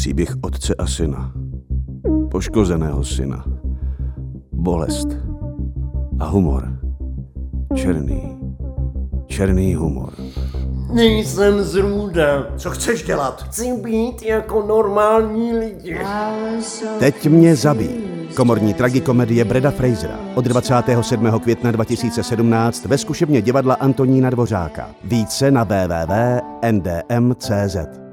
Příběh otce a syna. Poškozeného syna. Bolest. A humor. Černý humor. Nejsem zrůda. Co chceš dělat? Chci být jako normální lidi. Teď mě zabij. Komorní tragikomedie Breda Frasera od 27. května 2017 ve zkušebně divadla Antonína Dvořáka. Více na www.ndm.cz.